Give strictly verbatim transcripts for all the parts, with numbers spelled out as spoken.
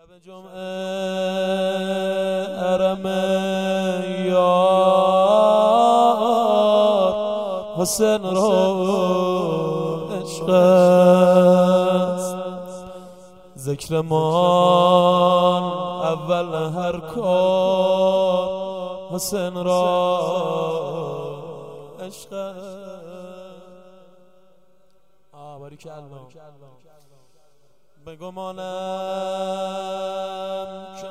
شب جمعه ارم یار حسین را عشق است، ذکرمان اول هر کار حسین را عشق است. آه باریک الله. بگمانم که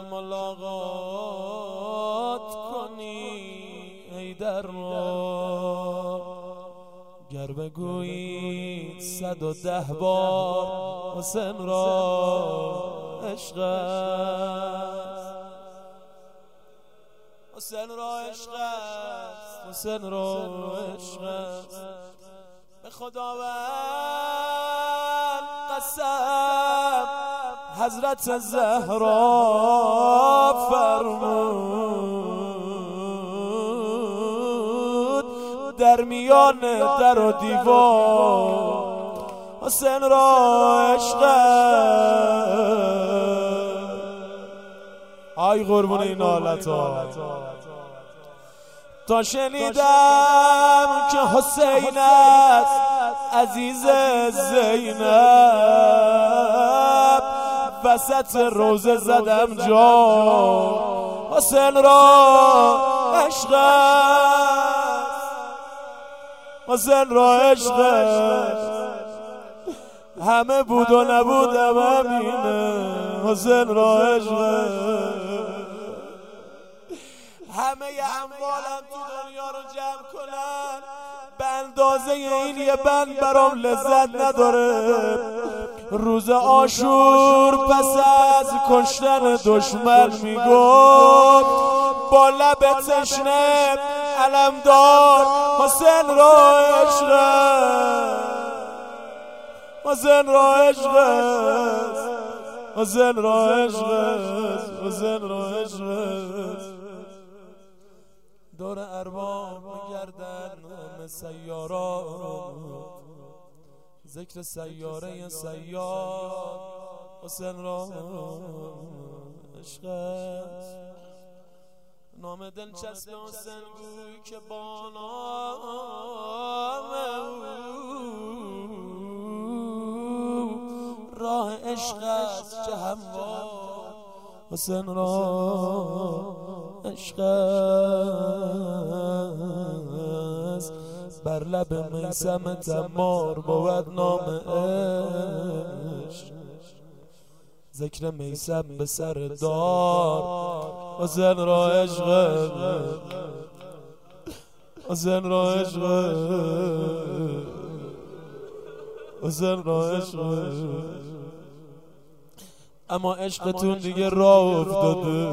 ملاقات کنی حیدر را، گر بگویی صد و ده بار حسین را عشق است، حسین را عشق است، حسین را عشق است. به خداوند قسم حضرت زهرا فرمود در میان در و دیوار حسین را عشق است. آی قربون این حالتا تا شنیدم که حسین است عزیز زینب، وسط روزه زدم جا حسین را عشق است، حسین را عشق است. همه بود و نبودم همینه حسین را عشق است. همه اموالم تو دنیا رو جمع کنن به اندازه این یه بند برام لذت نداره. روز عاشور پس از کشتن دشمن میگفت با لب تشنه علمدار حسین را عشق است، حسین را عشق است، حسین را عشق است، حسین را عشق است. دور ارباب میگردن همه سیارات، ذکر سیاره سیار حسین را عشق است. نام دلچسب حسین گوی که با نام راه عشق است چه هموار حسین را عشق است. بر لب میثم تمار بود نام عشق، ذکر میثم به سر دار حسین را عشق است، حسین را عشق است، حسین را عشق است. اما عشقتون دیگه راه افتاده،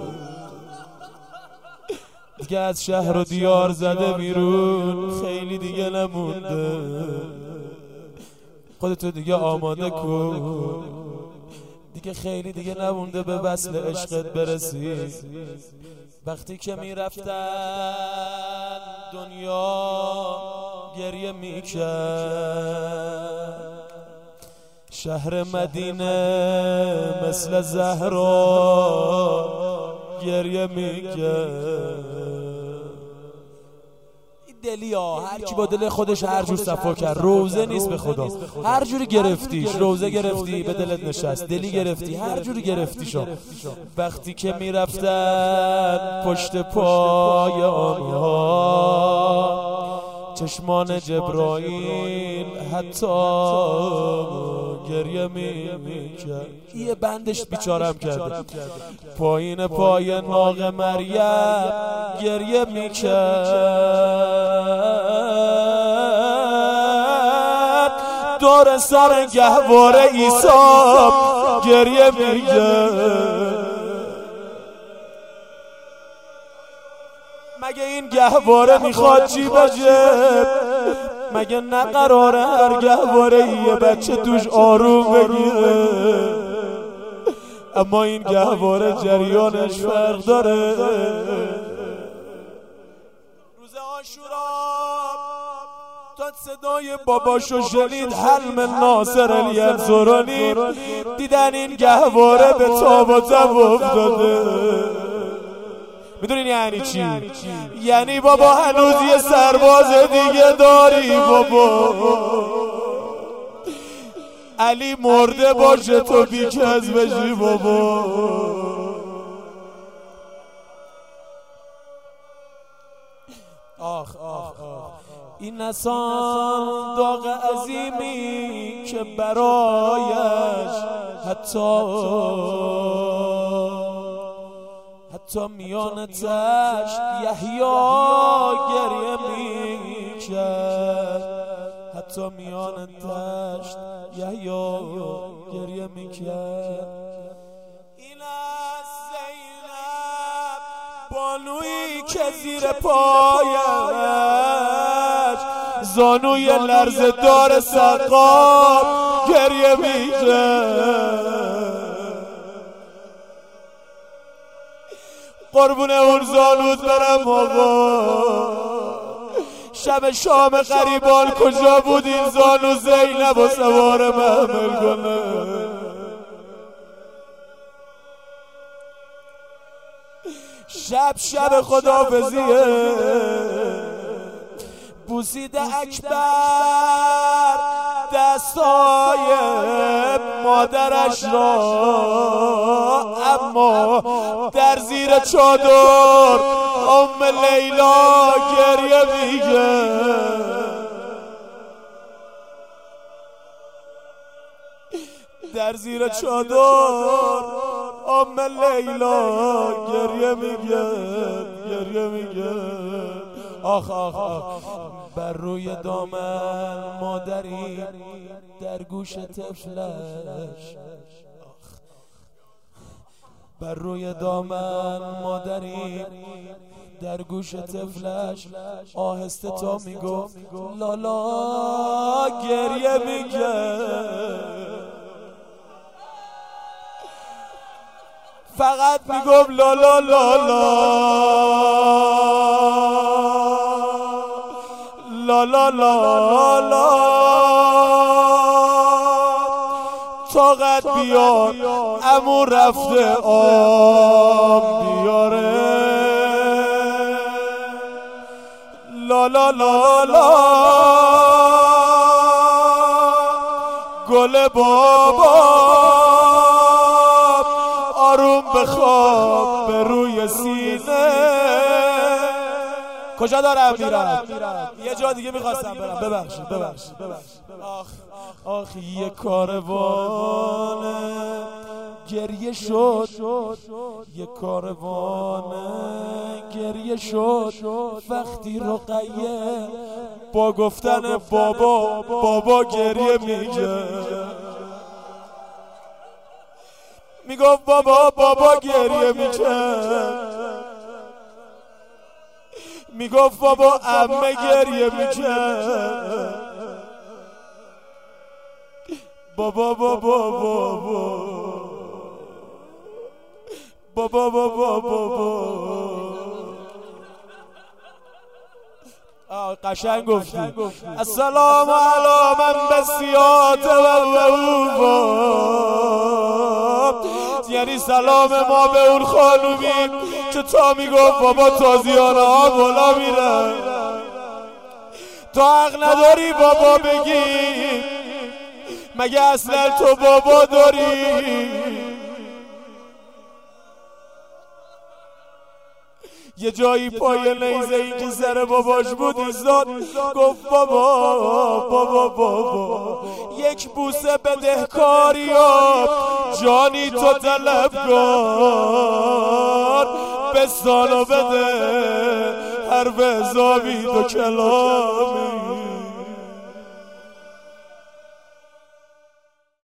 دیگه از شهر و دیار زده بیرون، خیلی دیگه نمونده. خودتو دیگه آماده کن، دیگه خیلی دیگه نمونده به وصل عشقت برسی. وقتی که میرفتن دنیا گریه میکرد، شهر مدینه مثل زهرا گریه میکرد. دلی ها هر کی با دل خودش هر جور صفا کرد، روزه نیست به خدا، هر جوری گرفتیش، روزه گرفتی به دلت نشست، دلی گرفتی هر جوری گرفتیشو. وقتی که میرفتن پشت پای آنها چشمان جبرائیل حتی گریه میکرد. یه بندش بیچارم کرده، پایین پای ناق مریم گریه میکرد، دور سر گهواره عیسی گریه میکرد. مگه این گهواره میخواد چی بجه؟ مگه نه قراره هر گهواره یه بچه توش آروم بگیره؟ اما این گهواره جریانش فرق داره. روز عاشورا تا صدای باباشو شنید حلم ناصر علی انصرانی دیدن این گهواره به تاب و تب افتاده. میدونین یعنی چی؟ یعنی بابا هنوز یه سرباز دیگه داری بابا. علی مرده باشه تو بیکس بشی بابا. آخ آخ آخ این انسان داغ عظیمی که برایش حتی حتی میان تشت یحیی گریه میکرد. حتی میان تشت یحیی گریه میکرد. این از زینب بانویی که زیر پایش زانوی لرزه دار سقاب گریه میکرد. قربون اون زانوت برم آقا. شب شام غریبان کجا بود این زانو زینب و سوار محمل کنه؟ شب شب خداحافظیه. بوسیده اکبر دستای مادرش را، اما در زیر چادر ام لیلا گریه میگه. در زیر چادر ام لیلا گریه میگه گریه میگه. آخ آخ آخ بر روی دامن مادری در گوش طفلش. بر روی دامن مادری در گوش طفلش آهسته تا میگفت لالا گریه میگه. فقط میگفت لالا لالا لالا لالا. طاقت بیار عمو رفته آب بیاره. لالا لالا گل بابا آروم بخواب به روی سینه. کجا دارم میرم؟ یه جا دیگه میخواستم برم. ببخشید ببخشید ببخشید. آخ آخ یه کاروان گریه شد. یه کاروان گریه شد وقتی رقیه با گفتن بابا بابا گریه میگه. میگفت بابا بابا گریه میکرد. میگفت بابا عمه گریه میکرد. بابا بابا بابا بابا بابا بابا. قشنگ گفتی. السلام علی من بسیات و یعنی سلام ما به اون خانومی که تا میگفت بابا تازیانه ها بالا میرن. تا حق نداری بابا بگی، مگه اصلا تو بابا داری؟ یه جایی پای نیزه این که سر باباش بود ایستاد گفت بابا بابا بابا یک بوسه بدهکاری ها جانی تو طلبکار بستانو بده حرف زاوید و کلامی.